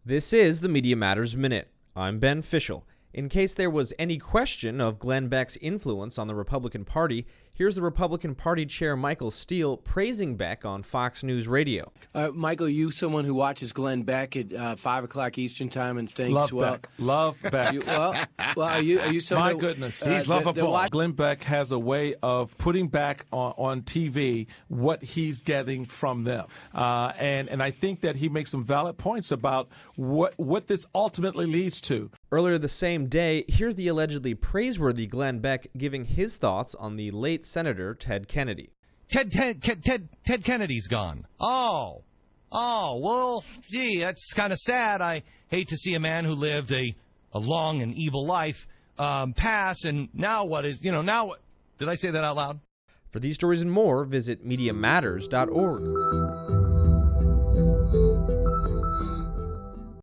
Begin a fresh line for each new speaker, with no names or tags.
This is the Media Matters Minute. I'm Ben Fischel. In case there was any question of Glenn Beck's influence on the Republican Party, here's the Republican Party chair Michael Steele praising Beck on Fox News Radio.
Michael, you someone who watches Glenn Beck at 5 o'clock Eastern Time and thinks,
Love Beck.
Are you someone?
My goodness, he's lovable. Glenn Beck has a way of putting back on TV what he's getting from them, and I think that he makes some valid points about what this ultimately leads to.
Earlier the same day, here's the allegedly praiseworthy Glenn Beck giving his thoughts on the late Senator Ted Kennedy.
Ted Kennedy's gone. Oh, well, gee, that's kind of sad. I hate to see a man who lived a long and evil life pass, and now what? Did I say that out loud?
For these stories and more, visit MediaMatters.org.